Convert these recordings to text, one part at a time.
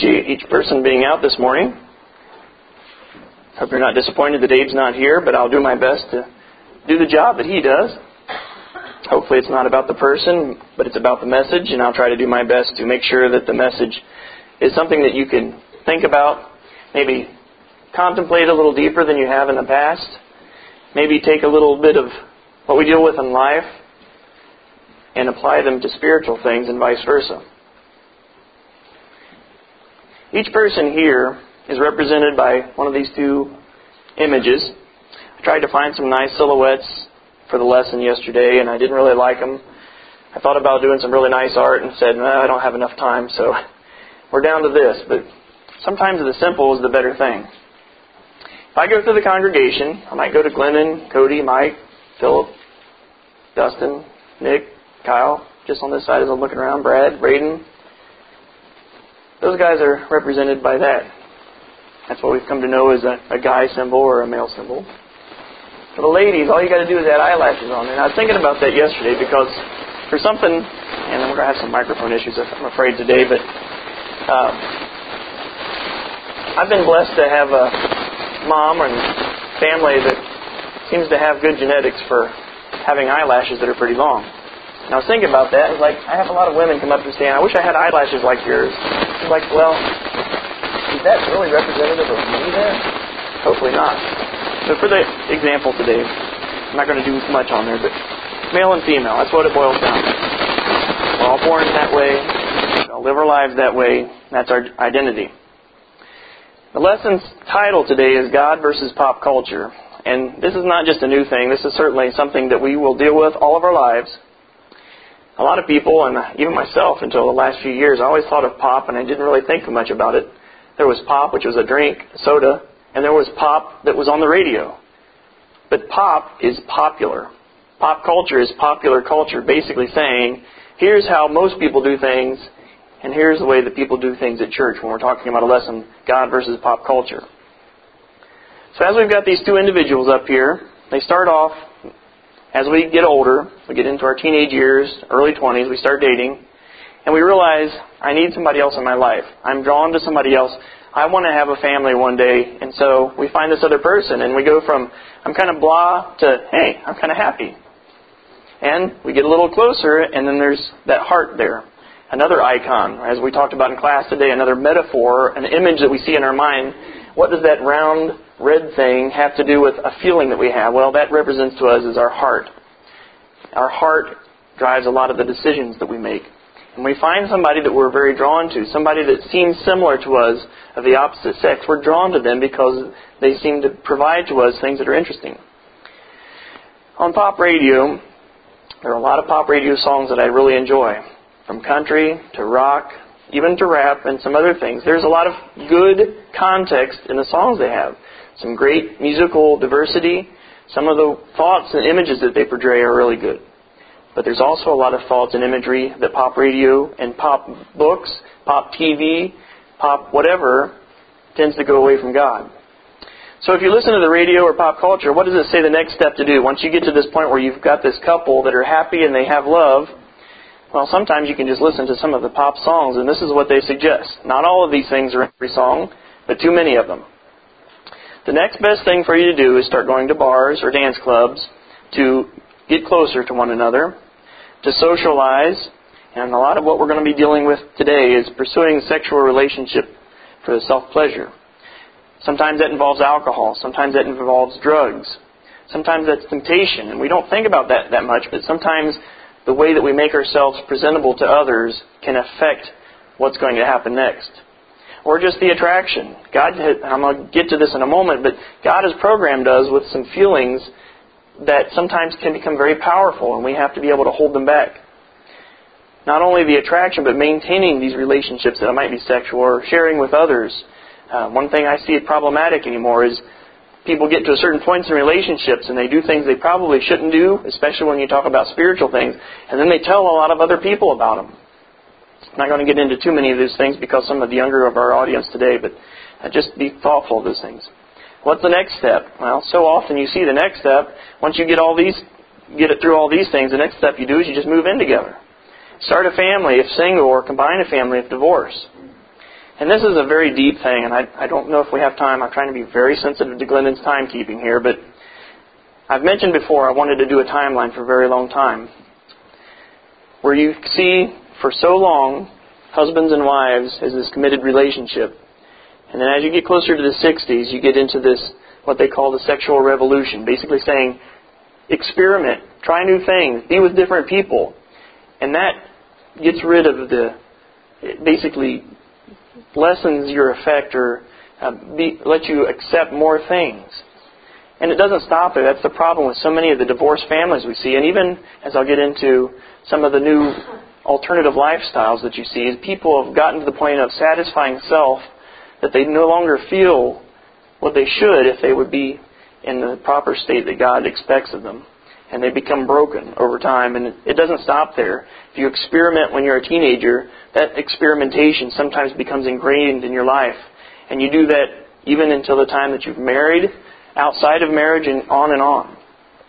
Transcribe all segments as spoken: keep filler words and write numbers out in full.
appreciate each person being out this morning. Hope you're not disappointed that Abe's not here, but I'll do my best to do the job that he does. Hopefully it's not about the person, but it's about the message, and I'll try to do my best to make sure that the message is something that you can think about, maybe contemplate a little deeper than you have in the past, maybe take a little bit of what we deal with in life and apply them to spiritual things and vice versa. Each person here is represented by one of these two images. I tried to find some nice silhouettes for the lesson yesterday, and I didn't really like them. I thought about doing some really nice art and said, no, I don't have enough time, so we're down to this. But sometimes the simple is the better thing. If I go through the congregation, I might go to Glennon, Cody, Mike, Philip, Dustin, Nick, Kyle, just on this side as I'm looking around, Brad, Braden. Those guys are represented by that. That's what we've come to know as a, a guy symbol or a male symbol. For the ladies, all you got to do is add eyelashes on. And I was thinking about that yesterday because for something, and we're going to have some microphone issues, I'm afraid, today, but um, I've been blessed to have a mom and family that seems to have good genetics for having eyelashes that are pretty long. And I was thinking about that. It's like, I have a lot of women come up and say, I wish I had eyelashes like yours. It's like, well, is that really representative of me then? Hopefully not. So for the example today, I'm not going to do much on there, but male and female, that's what it boils down to. We're all born that way. We all live our lives that way. That's our identity. The lesson's title today is God versus Pop Culture. And this is not just a new thing. This is certainly something that we will deal with all of our lives. A lot of people, and even myself until the last few years, I always thought of pop and I didn't really think much about it. There was pop, which was a drink, a soda, and there was pop that was on the radio. But pop is popular. Pop culture is popular culture, basically saying, here's how most people do things, and here's the way that people do things at church when we're talking about a lesson, God versus pop culture. So as we've got these two individuals up here, they start off, as we get older, we get into our teenage years, early twenties, we start dating, and we realize, I need somebody else in my life. I'm drawn to somebody else. I want to have a family one day, and so we find this other person, and we go from, I'm kind of blah, to, hey, I'm kind of happy. And we get a little closer, and then there's that heart there. Another icon, as we talked about in class today, another metaphor, an image that we see in our mind. What does that round red thing have to do with a feeling that we have? Well, that represents to us as our heart. Our heart drives a lot of the decisions that we make. And we find somebody that we're very drawn to, somebody that seems similar to us of the opposite sex. We're drawn to them because they seem to provide to us things that are interesting. On pop radio, there are a lot of pop radio songs that I really enjoy. From country to rock, even to rap and some other things. There's a lot of good context in the songs they have. Some great musical diversity. Some of the thoughts and images that they portray are really good. But there's also a lot of thoughts and imagery that pop radio and pop books, pop T V, pop whatever, tends to go away from God. So if you listen to the radio or pop culture, what does it say the next step to do? Once you get to this point where you've got this couple that are happy and they have love, well, sometimes you can just listen to some of the pop songs, and this is what they suggest. Not all of these things are in every song, but too many of them. The next best thing for you to do is start going to bars or dance clubs to get closer to one another, to socialize, and a lot of what we're going to be dealing with today is pursuing a sexual relationship for the self-pleasure. Sometimes that involves alcohol. Sometimes that involves drugs. Sometimes that's temptation, and we don't think about that that much, but sometimes the way that we make ourselves presentable to others can affect what's going to happen next. Or just the attraction. God, I'm going to get to this in a moment, but God has programmed us with some feelings that sometimes can become very powerful, and we have to be able to hold them back. Not only the attraction, but maintaining these relationships that might be sexual or sharing with others. Uh, one thing I see it problematic anymore is people get to a certain points in relationships and they do things they probably shouldn't do, especially when you talk about spiritual things, and then they tell a lot of other people about them. I'm not going to get into too many of those things because some of the younger of our audience today, but uh, just be thoughtful of those things. What's the next step? Well, so often you see the next step, once you get all these, get it through all these things, the next step you do is you just move in together. Start a family if single, or combine a family if divorced. And this is a very deep thing, and I, I don't know if we have time. I'm trying to be very sensitive to Glennon's timekeeping here, but I've mentioned before I wanted to do a timeline for a very long time, where you see for so long husbands and wives as this committed relationship. And then as you get closer to the sixties, you get into this, what they call the sexual revolution, basically saying, experiment, try new things, be with different people. And that gets rid of the, it basically lessens your effect or uh, be, let you accept more things. And it doesn't stop there. That's the problem with so many of the divorced families we see. And even as I'll get into some of the new alternative lifestyles that you see, is people have gotten to the point of satisfying self that they no longer feel what they should if they would be in the proper state that God expects of them. And they become broken over time. And it doesn't stop there. If you experiment when you're a teenager, that experimentation sometimes becomes ingrained in your life. And you do that even until the time that you've married, outside of marriage, and on and on.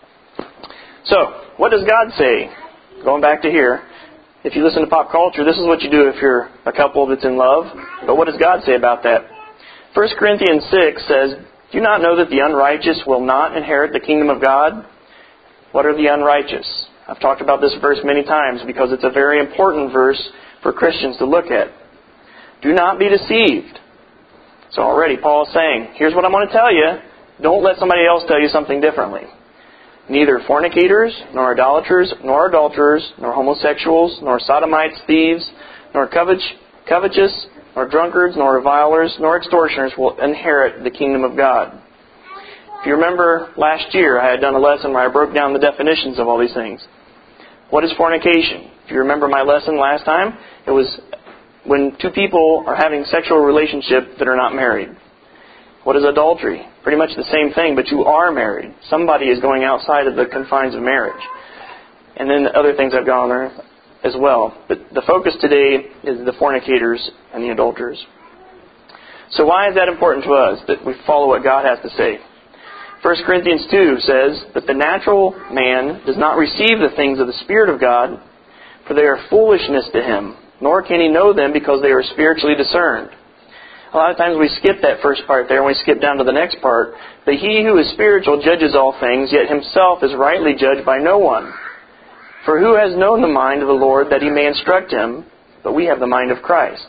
So, what does God say? Going back to here, if you listen to pop culture, this is what you do if you're a couple that's in love. But what does God say about that? First Corinthians six says, "Do you not know that the unrighteous will not inherit the kingdom of God?" What are the unrighteous? I've talked about this verse many times because it's a very important verse for Christians to look at. Do not be deceived. So already Paul is saying, here's what I'm going to tell you. Don't let somebody else tell you something differently. Neither fornicators, nor idolaters, nor adulterers, nor homosexuals, nor sodomites, thieves, nor covetous, nor drunkards, nor revilers, nor extortioners will inherit the kingdom of God. If you remember last year, I had done a lesson where I broke down the definitions of all these things. What is fornication? If you remember my lesson last time, it was when two people are having sexual relationship that are not married. What is adultery? Pretty much the same thing, but you are married. Somebody is going outside of the confines of marriage. And then the other things I've gone there as well. But the focus today is the fornicators and the adulterers. So why is that important to us, that we follow what God has to say? First Corinthians two says that the natural man does not receive the things of the Spirit of God, for they are foolishness to him, nor can he know them because they are spiritually discerned. A lot of times we skip that first part there and we skip down to the next part. But he who is spiritual judges all things, yet himself is rightly judged by no one. For who has known the mind of the Lord that he may instruct him? But we have the mind of Christ.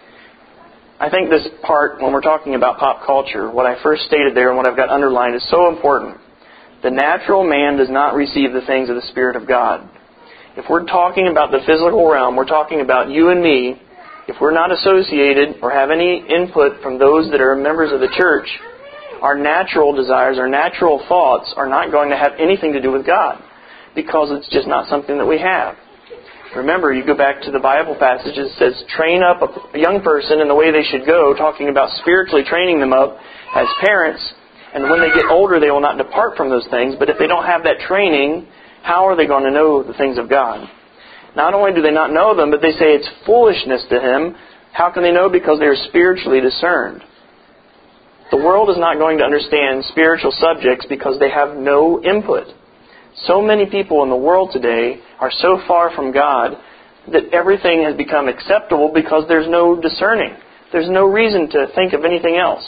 I think this part, when we're talking about pop culture, what I first stated there and what I've got underlined is so important. The natural man does not receive the things of the Spirit of God. If we're talking about the physical realm, we're talking about you and me. If we're not associated or have any input from those that are members of the church, our natural desires, our natural thoughts are not going to have anything to do with God, because it's just not something that we have. Remember, you go back to the Bible passage, it says, train up a young person in the way they should go, talking about spiritually training them up as parents, and when they get older they will not depart from those things. But if they don't have that training, how are they going to know the things of God? Not only do they not know them, but they say it's foolishness to him. How can they know? Because they are spiritually discerned. The world is not going to understand spiritual subjects because they have no input. So many people in the world today are so far from God that everything has become acceptable because there's no discerning. There's no reason to think of anything else.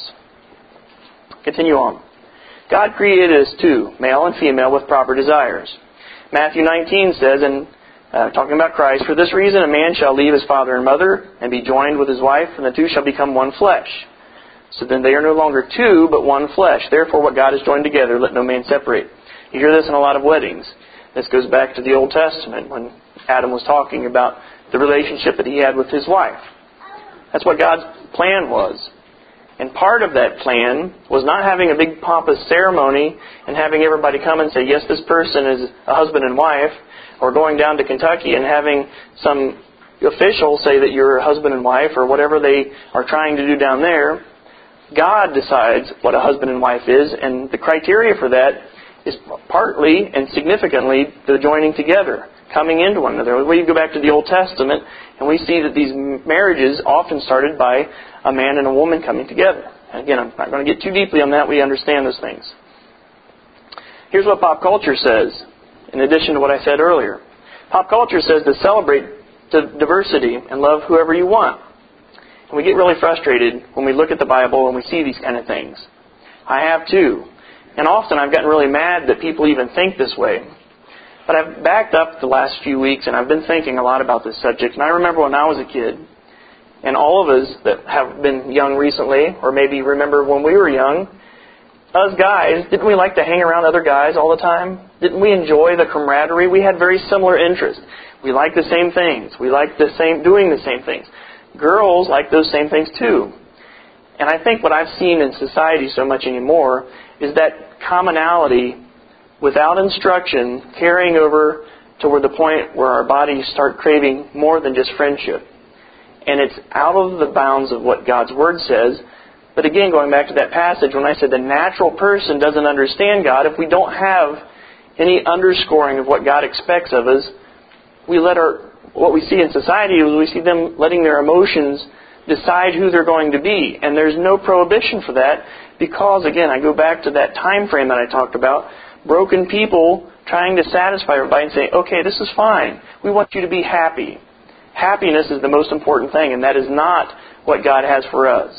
Continue on. God created us two, male and female, with proper desires. Matthew nineteen says, and uh, talking about Christ, for this reason a man shall leave his father and mother and be joined with his wife, and the two shall become one flesh. So then they are no longer two, but one flesh. Therefore what God has joined together, let no man separate. You hear this in a lot of weddings. This goes back to the Old Testament when Adam was talking about the relationship that he had with his wife. That's what God's plan was. And part of that plan was not having a big pompous ceremony and having everybody come and say, yes, this person is a husband and wife, or going down to Kentucky and having some official say that you're a husband and wife, or whatever they are trying to do down there. God decides what a husband and wife is, and the criteria for that is partly and significantly the joining together, coming into one another. We go back to the Old Testament, and we see that these marriages often started by a man and a woman coming together. And again, I'm not going to get too deeply on that. We understand those things. Here's what pop culture says, in addition to what I said earlier. Pop culture says to celebrate diversity and love whoever you want. We get really frustrated when we look at the Bible and we see these kind of things. I have too. And often I've gotten really mad that people even think this way. But I've backed up the last few weeks and I've been thinking a lot about this subject. And I remember when I was a kid, and all of us that have been young recently, or maybe remember when we were young, us guys, didn't we like to hang around other guys all the time? Didn't we enjoy the camaraderie? We had very similar interests. We liked the same things. We liked the same, doing the same things. Girls like those same things too. And I think what I've seen in society so much anymore is that commonality without instruction carrying over to where the point where our bodies start craving more than just friendship. And it's out of the bounds of what God's Word says. But again, going back to that passage, when I said the natural person doesn't understand God, if we don't have any underscoring of what God expects of us, we let our, what we see in society is we see them letting their emotions decide who they're going to be. And there's no prohibition for that because, again, I go back to that time frame that I talked about. Broken people trying to satisfy everybody and say, okay, this is fine. We want you to be happy. Happiness is the most important thing, and that is not what God has for us.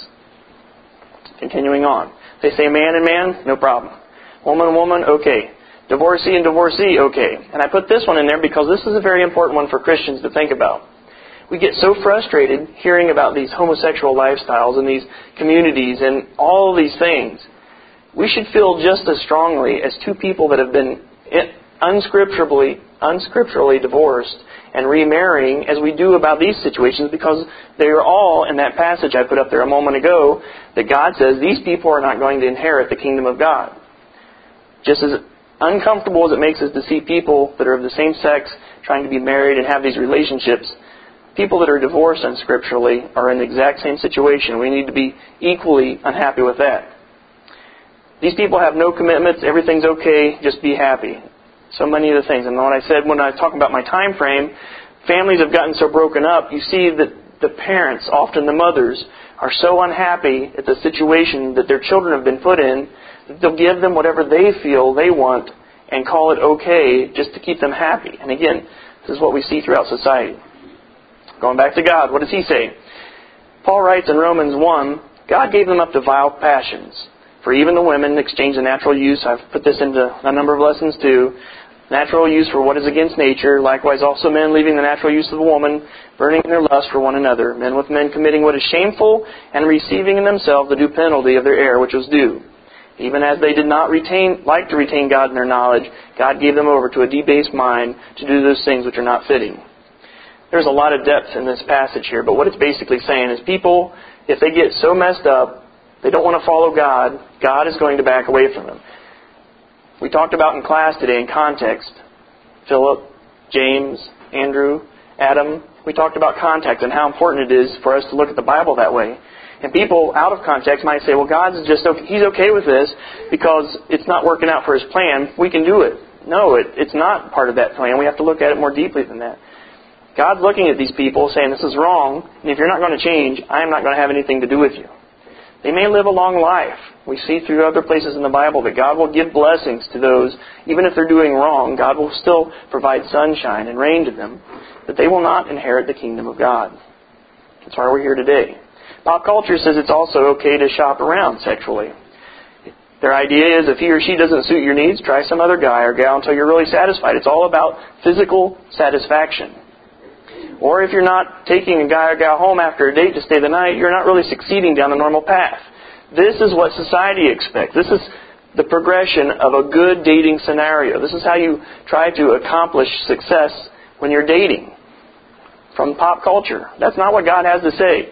Continuing on. They say man and man, no problem. Woman and woman, okay. Divorcee and divorcee, okay. And I put this one in there because this is a very important one for Christians to think about. We get so frustrated hearing about these homosexual lifestyles and these communities and all these things. We should feel just as strongly as two people that have been unscripturally, unscripturally divorced and remarrying as we do about these situations, because they are all in that passage I put up there a moment ago that God says these people are not going to inherit the kingdom of God. Just as uncomfortable as it makes us to see people that are of the same sex trying to be married and have these relationships, people that are divorced unscripturally are in the exact same situation. We need to be equally unhappy with that. These people have no commitments. Everything's okay. Just be happy. So many of the things. And when I said, when I talk about my time frame, families have gotten so broken up, you see that the parents, often the mothers, are so unhappy at the situation that their children have been put in that they'll give them whatever they feel they want and call it okay just to keep them happy. And again, this is what we see throughout society. Going back to God, what does He say? Paul writes in Romans one, God gave them up to vile passions. For even the women exchange the natural use. I've put this into a number of lessons too. Natural use for what is against nature. Likewise also men leaving the natural use of the woman, burning in their lust for one another. Men with men committing what is shameful, and receiving in themselves the due penalty of their error which was due. Even as they did not retain, like to retain God in their knowledge, God gave them over to a debased mind to do those things which are not fitting. There's a lot of depth in this passage here, but what it's basically saying is people, if they get so messed up, they don't want to follow God, God is going to back away from them. We talked about in class today in context, Philip, James, Andrew, Adam, we talked about context and how important it is for us to look at the Bible that way. And people out of context might say, well, God's just okay, He's okay with this because it's not working out for His plan. We can do it. No, it, it's not part of that plan. We have to look at it more deeply than that. God's looking at these people saying, this is wrong, and if you're not going to change, I am not going to have anything to do with you. They may live a long life. We see through other places in the Bible that God will give blessings to those, even if they're doing wrong, God will still provide sunshine and rain to them, but they will not inherit the kingdom of God. That's why we're here today. Pop culture says it's also okay to shop around sexually. Their idea is if he or she doesn't suit your needs, try some other guy or gal until you're really satisfied. It's all about physical satisfaction. Or if you're not taking a guy or gal home after a date to stay the night, you're not really succeeding down the normal path. This is what society expects. This is the progression of a good dating scenario. This is how you try to accomplish success when you're dating. From pop culture. That's not what God has to say.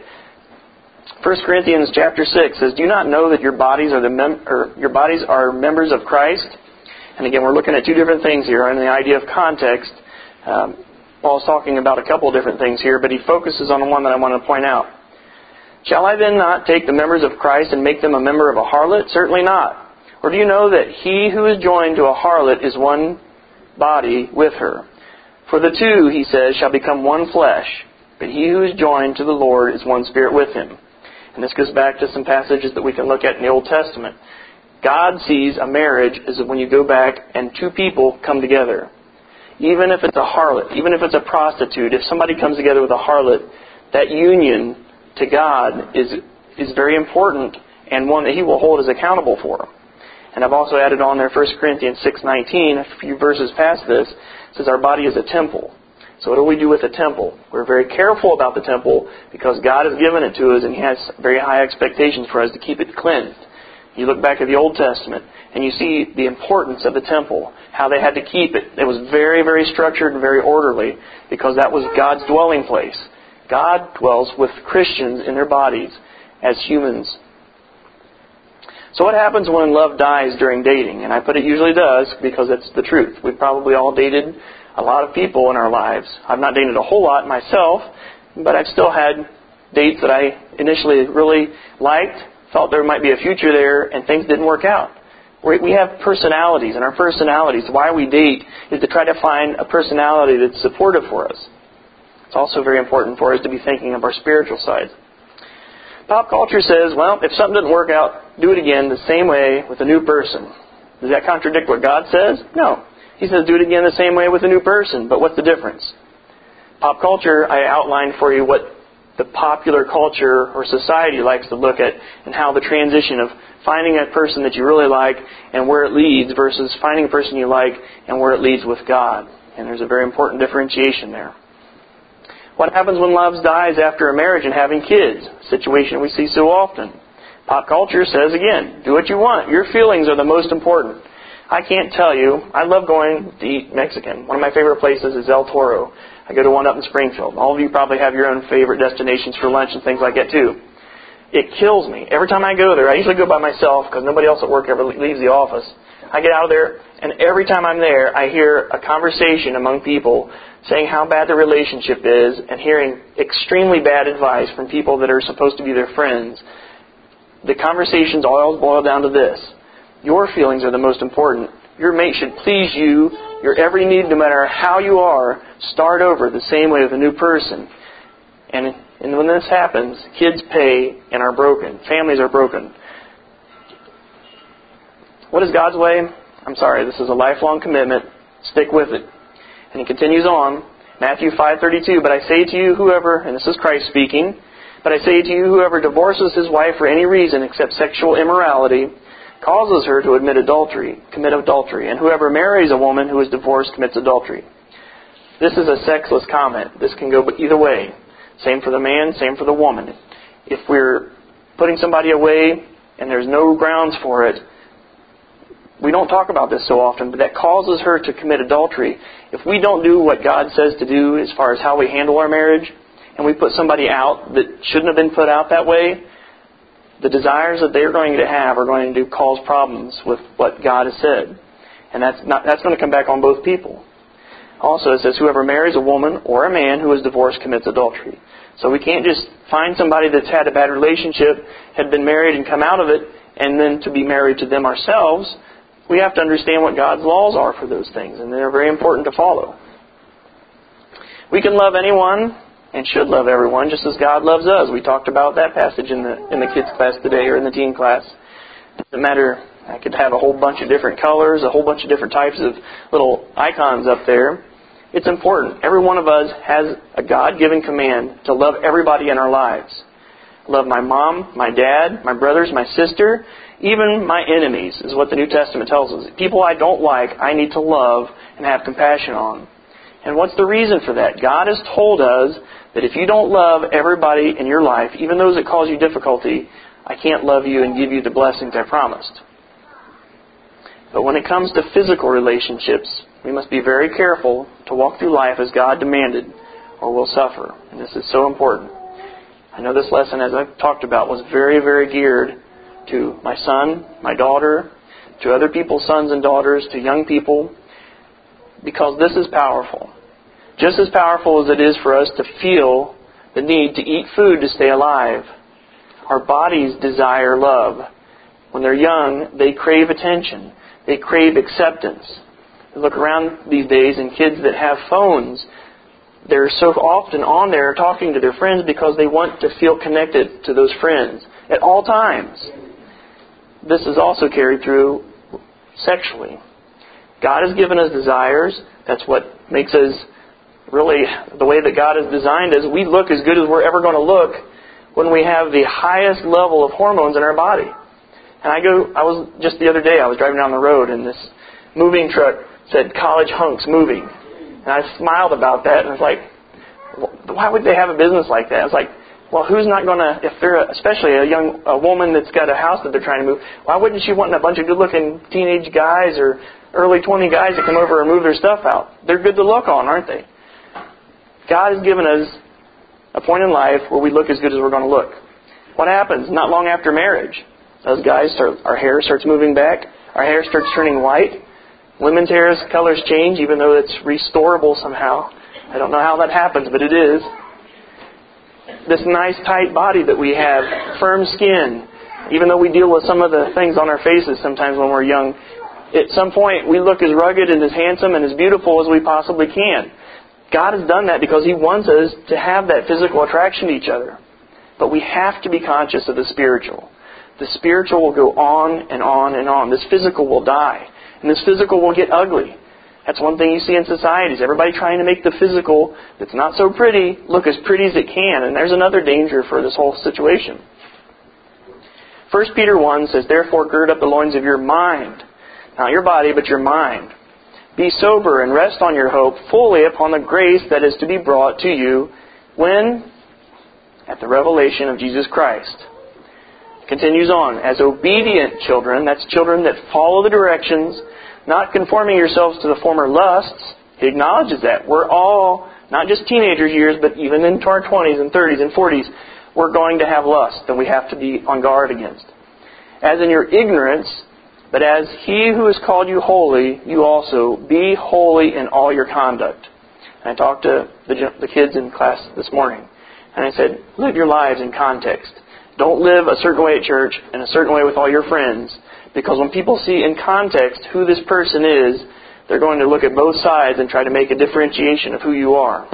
First Corinthians chapter six says, do you not know that your bodies are the mem- or your bodies are members of Christ? And again, we're looking at two different things here on the idea of context. Um, Paul's talking about a couple of different things here, but he focuses on the one that I want to point out. Shall I then not take the members of Christ and make them a member of a harlot? Certainly not. Or do you know that he who is joined to a harlot is one body with her? For the two, he says, shall become one flesh, but he who is joined to the Lord is one spirit with him. And this goes back to some passages that we can look at in the Old Testament. God sees a marriage as when you go back and two people come together. Even if it's a harlot, even if it's a prostitute, if somebody comes together with a harlot, that union to God is is very important, and one that He will hold us accountable for. And I've also added on there First Corinthians six nineteen, a few verses past this, it says our body is a temple. So what do we do with the temple? We're very careful about the temple because God has given it to us, and He has very high expectations for us to keep it cleansed. You look back at the Old Testament, and you see the importance of the temple, how they had to keep it. It was very, very structured and very orderly because that was God's dwelling place. God dwells with Christians in their bodies as humans. So what happens when love dies during dating? And I put it usually does because it's the truth. We've probably all dated a lot of people in our lives. I've not dated a whole lot myself, but I've still had dates that I initially really liked, thought there might be a future there, and things didn't work out. We have personalities, and our personalities, why we date is to try to find a personality that's supportive for us. It's also very important for us to be thinking of our spiritual side. Pop culture says, well, if something doesn't work out, do it again the same way with a new person. Does that contradict what God says? No. He says do it again the same way with a new person. But what's the difference? Pop culture, I outlined for you what the popular culture or society likes to look at and how the transition of finding a person that you really like and where it leads versus finding a person you like and where it leads with God. And there's a very important differentiation there. What happens when love dies after a marriage and having kids? A situation we see so often. Pop culture says, again, do what you want. Your feelings are the most important. I can't tell you, I love going to eat Mexican. One of my favorite places is El Toro. I go to one up in Springfield. All of you probably have your own favorite destinations for lunch and things like that too. It kills me. Every time I go there, I usually go by myself because nobody else at work ever leaves the office. I get out of there, and every time I'm there, I hear a conversation among people saying how bad the relationship is and hearing extremely bad advice from people that are supposed to be their friends. The conversations all boil down to this. Your feelings are the most important. Your mate should please you. Your every need, no matter how you are, start over the same way with a new person. And, and when this happens, kids pay and are broken. Families are broken. What is God's way? I'm sorry, this is a lifelong commitment. Stick with it. And he continues on, Matthew five thirty-two, but I say to you, whoever, and this is Christ speaking, but I say to you, whoever divorces his wife for any reason except sexual immorality causes her to admit adultery, commit adultery, and whoever marries a woman who is divorced commits adultery. This is a sexless comment. This can go either way. Same for the man, same for the woman. If we're putting somebody away and there's no grounds for it, we don't talk about this so often, but that causes her to commit adultery. If we don't do what God says to do as far as how we handle our marriage, and we put somebody out that shouldn't have been put out that way, the desires that they're going to have are going to cause problems with what God has said. And that's not, that's going to come back on both people. Also, it says, whoever marries a woman or a man who is divorced commits adultery. So we can't just find somebody that's had a bad relationship, had been married and come out of it, and then to be married to them ourselves. We have to understand what God's laws are for those things, and they're very important to follow. We can love anyone and should love everyone just as God loves us. We talked about that passage in the in the kids class today or in the teen class. It doesn't matter. I could have a whole bunch of different colors, a whole bunch of different types of little icons up there. It's important. Every one of us has a God-given command to love everybody in our lives. Love my mom, my dad, my brothers, my sister, even my enemies is what the New Testament tells us. People I don't like, I need to love and have compassion on. And what's the reason for that? God has told us that if you don't love everybody in your life, even those that cause you difficulty, I can't love you and give you the blessings I promised. But when it comes to physical relationships, we must be very careful to walk through life as God demanded, or we'll suffer. And this is so important. I know this lesson, as I've talked about, was very, very geared to my son, my daughter, to other people's sons and daughters, to young people, because this is powerful. Just as powerful as it is for us to feel the need to eat food to stay alive, our bodies desire love. When they're young, they crave attention. They crave acceptance. You look around these days and kids that have phones, they're so often on there talking to their friends because they want to feel connected to those friends at all times. This is also carried through sexually. God has given us desires. That's what makes us really, the way that God has designed us, we look as good as we're ever going to look when we have the highest level of hormones in our body. And I go, I was, just the other day, I was driving down the road and this moving truck said, "College Hunks Moving." And I smiled about that, and I was like, why would they have a business like that? I was like, well, who's not going to, if they're, a, especially a young a woman that's got a house that they're trying to move, why wouldn't she want a bunch of good-looking teenage guys or early twenty guys to come over and move their stuff out? They're good to look on, aren't they? God has given us a point in life where we look as good as we're going to look. What happens? Not long after marriage, those guys start, our hair starts moving back, our hair starts turning white. Women's hair's colors change, even though it's restorable somehow. I don't know how that happens, but it is. This nice tight body that we have, firm skin, even though we deal with some of the things on our faces sometimes when we're young, at some point we look as rugged and as handsome and as beautiful as we possibly can. God has done that because He wants us to have that physical attraction to each other. But we have to be conscious of the spiritual. The spiritual will go on and on and on. This physical will die. And this physical will get ugly. That's one thing you see in societies. Everybody trying to make the physical that's not so pretty look as pretty as it can. And there's another danger for this whole situation. First Peter one says, "Therefore gird up the loins of your mind." Not your body, but your mind. "Be sober and rest on your hope fully upon the grace that is to be brought to you when? At the revelation of Jesus Christ." It continues on. "As obedient children," that's children that follow the directions, "not conforming yourselves to the former lusts." He acknowledges that. We're all, not just teenager years, but even into our twenties and thirties and forties, we're going to have lust that we have to be on guard against. "As in your ignorance, but as He who has called you holy, you also be holy in all your conduct." And I talked to the, the kids in class this morning, and I said, live your lives in context. Don't live a certain way at church and a certain way with all your friends, because when people see in context who this person is, they're going to look at both sides and try to make a differentiation of who you are.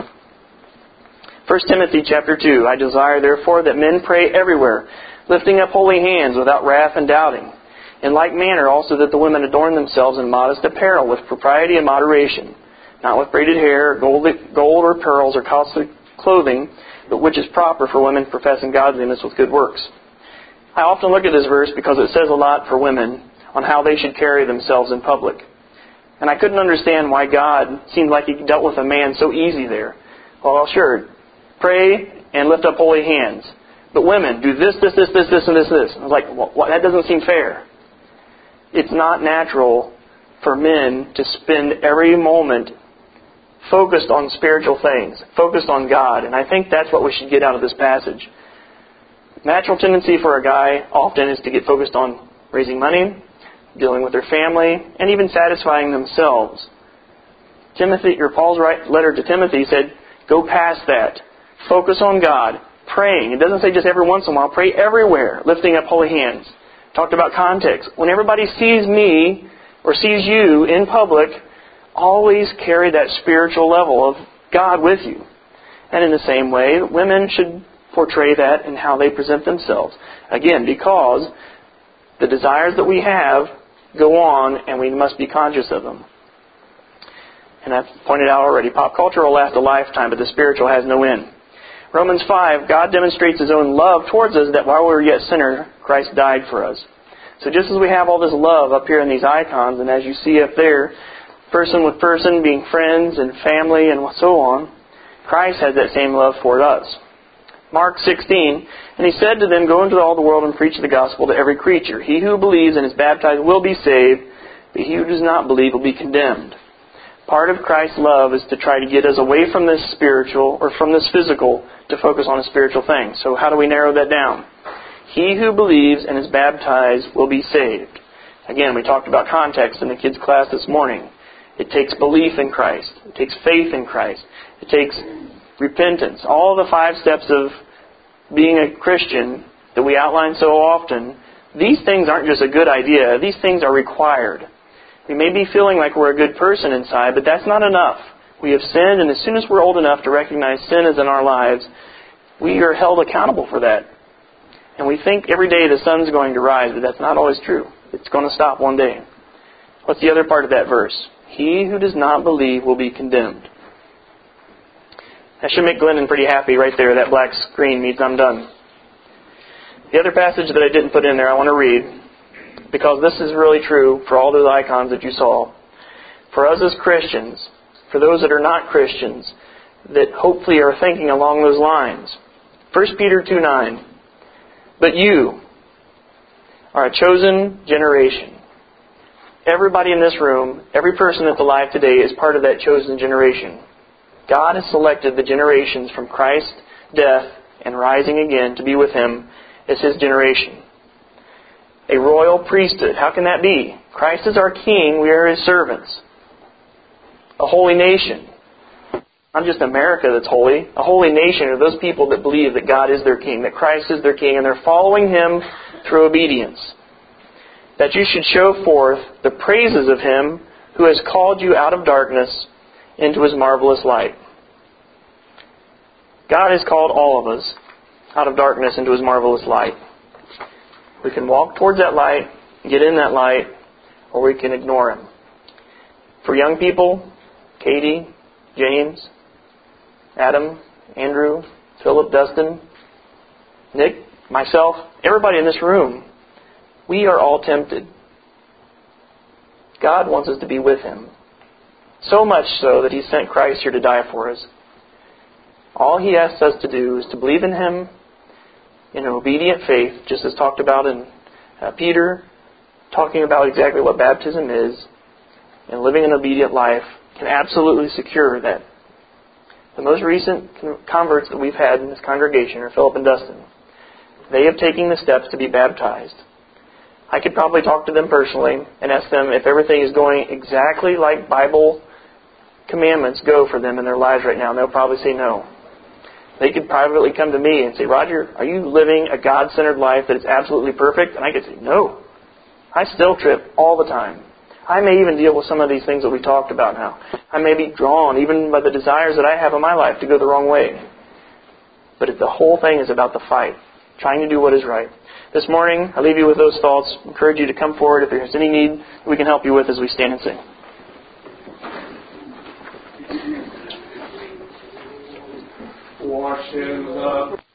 First Timothy chapter two, "I desire therefore that men pray everywhere, lifting up holy hands without wrath and doubting. In like manner also that the women adorn themselves in modest apparel with propriety and moderation, not with braided hair, gold, gold or pearls or costly clothing, but which is proper for women professing godliness with good works." I often look at this verse because it says a lot for women on how they should carry themselves in public. And I couldn't understand why God seemed like He dealt with a man so easy there. Well, sure, pray and lift up holy hands. But women, do this, this, this, this, this, and this, this. I was like, well, that doesn't seem fair. It's not natural for men to spend every moment focused on spiritual things, focused on God. And I think that's what we should get out of this passage. Natural tendency for a guy often is to get focused on raising money, dealing with their family, and even satisfying themselves. Timothy, or Paul's letter to Timothy said, go past that. Focus on God, praying. It doesn't say just every once in a while. Pray everywhere, lifting up holy hands. Talked about context. When everybody sees me or sees you in public, always carry that spiritual level of God with you. And in the same way, women should portray that in how they present themselves. Again, because the desires that we have go on and we must be conscious of them. And I've pointed out already, pop culture will last a lifetime, but the spiritual has no end. Romans five, God demonstrates His own love towards us that while we were yet sinners, Christ died for us. So just as we have all this love up here in these icons, and as you see up there, person with person being friends and family and so on, Christ has that same love for us. Mark sixteen, and He said to them, go into all the world and preach the gospel to every creature. He who believes and is baptized will be saved, but he who does not believe will be condemned. Part of Christ's love is to try to get us away from this spiritual or from this physical to focus on a spiritual thing. So how do we narrow that down? He who believes and is baptized will be saved. Again, we talked about context in the kids' class this morning. It takes belief in Christ. It takes faith in Christ. It takes repentance. All the five steps of being a Christian that we outline so often, these things aren't just a good idea. These things are required. We may be feeling like we're a good person inside, but that's not enough. We have sinned, and as soon as we're old enough to recognize sin is in our lives, we are held accountable for that. And we think every day the sun's going to rise, but that's not always true. It's going to stop one day. What's the other part of that verse? He who does not believe will be condemned. That should make Glendon pretty happy right there. That black screen means I'm done. The other passage that I didn't put in there I want to read, because this is really true for all those icons that you saw. For us as Christians, for those that are not Christians, that hopefully are thinking along those lines. First Peter two nine. But you are a chosen generation. Everybody in this room, every person that's alive today is part of that chosen generation. God has selected the generations from Christ's death and rising again to be with Him as His generation. A royal priesthood. How can that be? Christ is our King. We are His servants. A holy nation. Not just America that's holy. A holy nation are those people that believe that God is their King, that Christ is their King, and they're following Him through obedience. That you should show forth the praises of Him who has called you out of darkness into His marvelous light. God has called all of us out of darkness into His marvelous light. We can walk towards that light, get in that light, or we can ignore Him. For young people, Katie, James, Adam, Andrew, Philip, Dustin, Nick, myself, everybody in this room, we are all tempted. God wants us to be with Him. So much so that He sent Christ here to die for us. All He asks us to do is to believe in Him in an obedient faith, just as talked about in uh, Peter, talking about exactly what baptism is, and living an obedient life can absolutely secure that. The most recent converts that we've had in this congregation are Philip and Dustin. They have taken the steps to be baptized. I could probably talk to them personally and ask them if everything is going exactly like Bible commandments go for them in their lives right now, and they'll probably say no. They could privately come to me and say, Roger, are you living a God-centered life that is absolutely perfect? And I could say, no. I still trip all the time. I may even deal with some of these things that we talked about now. I may be drawn even by the desires that I have in my life to go the wrong way. But the whole thing is about the fight, trying to do what is right. This morning, I leave you with those thoughts. I encourage you to come forward if there's any need we can help you with as we stand and sing. Wash in the